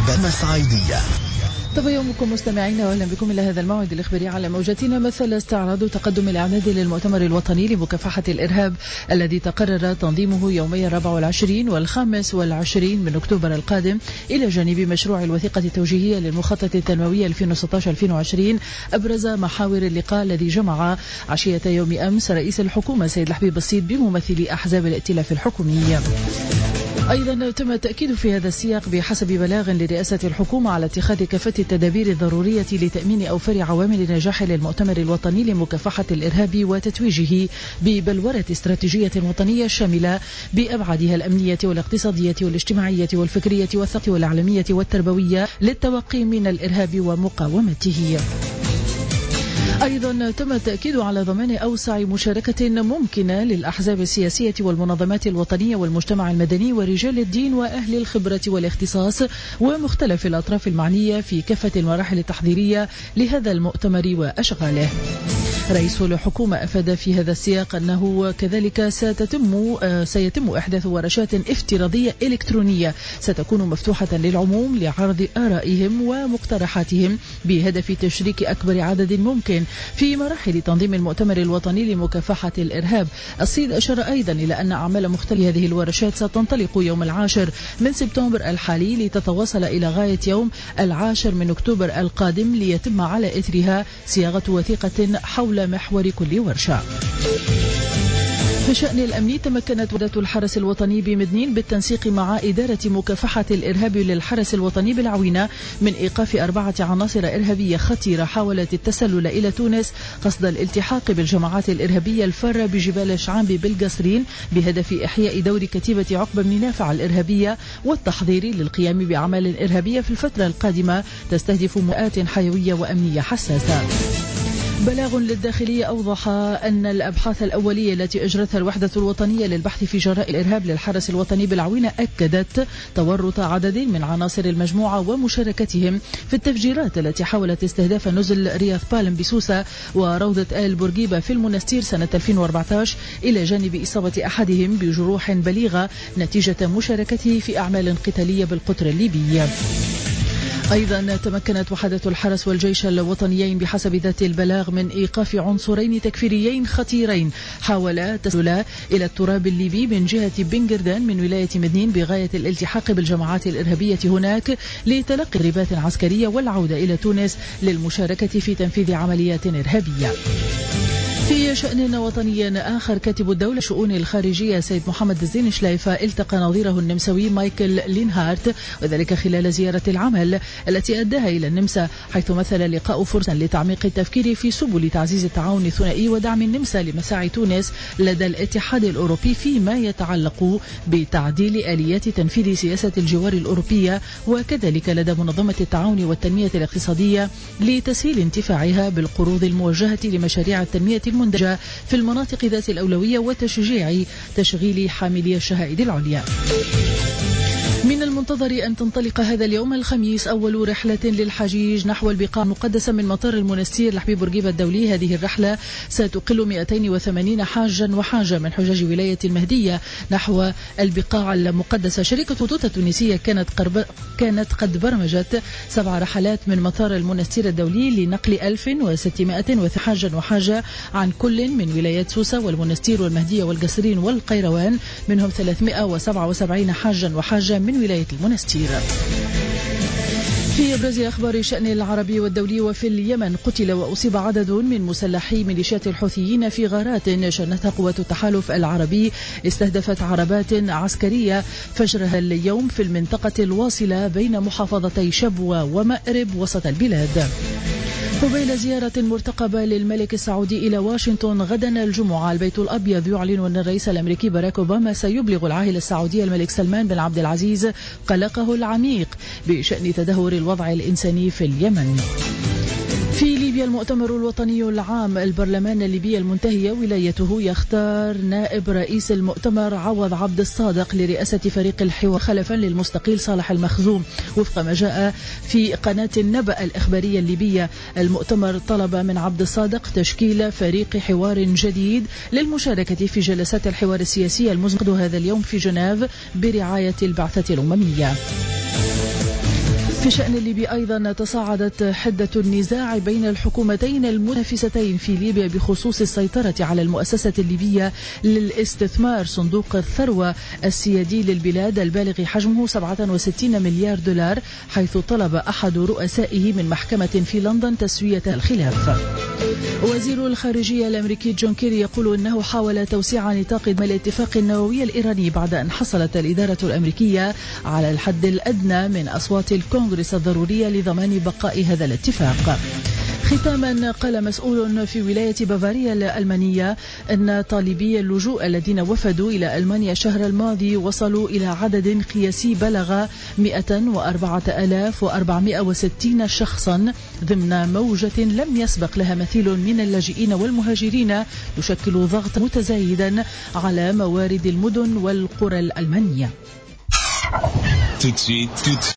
صعيدية. طب يومكم مستمعينا، واهلا بكم الى هذا الموعد الاخباري على موجتنا. مثل استعراض تقدم الاعداد للمؤتمر الوطني لمكافحة الارهاب الذي تقرر تنظيمه يومي 24 و25 من اكتوبر القادم، الى جانب مشروع الوثيقة التوجيهية للمخطط التنموي 2016-2020. ابرز محاور اللقاء الذي جمع عشية يوم امس رئيس الحكومة سيد الحبيب السيد بممثلي احزاب الائتلاف الحكومي. أيضا تم التأكيد في هذا السياق بحسب بلاغ لرئاسة الحكومة على اتخاذ كافة التدابير الضرورية لتأمين أوفر عوامل النجاح للمؤتمر الوطني لمكافحة الإرهاب وتتويجه ببلورة استراتيجية وطنية شاملة بأبعادها الأمنية والاقتصادية والاجتماعية والفكرية والثقافية والإعلامية والتربوية للتوقي من الإرهاب ومقاومته. أيضا تم التأكيد على ضمان أوسع مشاركة ممكنة للأحزاب السياسية والمنظمات الوطنية والمجتمع المدني ورجال الدين وأهل الخبرة والاختصاص ومختلف الأطراف المعنية في كافة المراحل التحضيرية لهذا المؤتمر وأشغاله. رئيس الحكومة أفاد في هذا السياق أنه كذلك سيتم إحداث ورشات افتراضية إلكترونية ستكون مفتوحة للعموم لعرض آرائهم ومقترحاتهم بهدف تشريك أكبر عدد ممكن في مراحل تنظيم المؤتمر الوطني لمكافحة الإرهاب. السيد أشار أيضا إلى أن أعمال مختلفة هذه الورشات ستنطلق يوم 10 من سبتمبر الحالي لتتواصل إلى غاية يوم 10 من أكتوبر القادم، ليتم على إثرها صياغة وثيقة حول محور كل ورشة. في الشأن الأمني، تمكنت وحدة الحرس الوطني بمدنين بالتنسيق مع إدارة مكافحة الإرهاب للحرس الوطني بالعوينة من إيقاف 4 عناصر إرهابية خطيرة حاولت التسلل إلى تونس قصد الالتحاق بالجماعات الإرهابية الفارة بجبال شعامبي بالقصرين بهدف إحياء دور كتيبة عقبة بن نافع الإرهابية والتحضير للقيام بأعمال إرهابية في الفترة القادمة تستهدف مئات حيوية وأمنية حساسة. بلاغ للداخلية أوضح أن الأبحاث الأولية التي أجرتها الوحدة الوطنية للبحث في جراء الإرهاب للحرس الوطني بالعوينة أكدت تورط عدد من عناصر المجموعة ومشاركتهم في التفجيرات التي حاولت استهداف نزل رياض بالم بسوسة وروضة آل بورقيبة في المنستير سنة 2014، إلى جانب إصابة أحدهم بجروح بليغة نتيجة مشاركته في أعمال قتالية بالقطر الليبي. أيضا تمكنت وحدة الحرس والجيش الوطنيين بحسب ذات البلاغ من إيقاف عنصرين تكفيريين خطيرين حاولا تسلل إلى التراب الليبي من جهة بنغردان من ولاية مدنين بغاية الالتحاق بالجماعات الإرهابية هناك لتلقي تدريبات عسكرية والعودة إلى تونس للمشاركة في تنفيذ عمليات إرهابية. في شأن وطني آخر، كاتب الدولة الشؤون الخارجية سيد محمد الزين شلايفة التقى نظيره النمساوي مايكل لينهارت، وذلك خلال زيارة العمل التي أداها إلى النمسا، حيث مثل اللقاء فرصة لتعميق التفكير في سبل تعزيز التعاون الثنائي ودعم النمسا لمساعي تونس لدى الاتحاد الأوروبي فيما يتعلق بتعديل آليات تنفيذ سياسة الجوار الأوروبية، وكذلك لدى منظمة التعاون والتنمية الاقتصادية لتسهيل انتفاعها بالقروض الموجهة لمشاريع التنمية المندجة في المناطق ذات الأولوية وتشجيع تشغيل حاملي الشهائد العليا. من المنتظر أن تنطلق هذا اليوم الخميس أول رحلة للحجيج نحو البقاع المقدسة من مطار المنستير لحبيب بورقيبة الدولي. هذه الرحلة ستقل 280 حاجا وحاجة من حجاج ولاية المهدية نحو البقاع المقدسة. شركة خطوط التونسية كانت قد برمجت 7 رحلات من مطار المنستير الدولي لنقل 1600 حاجا وحاجة عن كل من ولايات سوسة والمنستير والمهدية والقصرين والقيروان، منهم 377 حاجا وحاجة من ولاية المنستير. في أبرز أخبار الشأن العربي والدولي، وفي اليمن قتل وأصيب عدد من مسلحي ميليشيات الحوثيين في غارات شنتها قوات التحالف العربي استهدفت عربات عسكرية فجرها اليوم في المنطقة الواصلة بين محافظتي شبوة ومأرب وسط البلاد. قبيل زيارة مرتقبة للملك السعودي إلى واشنطن غدا الجمعة، البيت الأبيض يعلن أن الرئيس الأمريكي باراك أوباما سيبلغ العاهل السعودي الملك سلمان بن عبد العزيز قلقه العميق بشأن تدهور الوضع الإنساني في اليمن. في ليبيا، المؤتمر الوطني العام البرلمان الليبي المنتهية ولايته يختار نائب رئيس المؤتمر عوض عبد الصادق لرئاسة فريق الحوار خلفا للمستقيل صالح المخزوم، وفق ما جاء في قناة النبأ الإخبارية الليبية. المؤتمر طلب من عبد الصادق تشكيل فريق حوار جديد للمشاركة في جلسات الحوار السياسي المزمع هذا اليوم في جنيف برعاية البعثة الأممية. في شأن ليبيا أيضا تصاعدت حدة النزاع بين الحكومتين المنافستين في ليبيا بخصوص السيطرة على المؤسسة الليبية للاستثمار صندوق الثروة السيادي للبلاد البالغ حجمه 67 مليار دولار، حيث طلب أحد رؤسائه من محكمة في لندن تسوية الخلاف. وزير الخارجية الأمريكي جون كيري يقول أنه حاول توسيع نطاق الاتفاق النووي الإيراني بعد أن حصلت الإدارة الأمريكية على الحد الأدنى من أصوات الكونغرس الضرورية لضمان بقاء هذا الاتفاق. ختاما، قال مسؤول في ولاية بافاريا الألمانية أن طالبي اللجوء الذين وفدوا إلى ألمانيا الشهر الماضي وصلوا إلى عدد قياسي بلغ 104,460 شخصا ضمن موجة لم يسبق لها مثيل من اللاجئين والمهاجرين، يشكل ضغط متزايدا على موارد المدن والقرى الألمانية.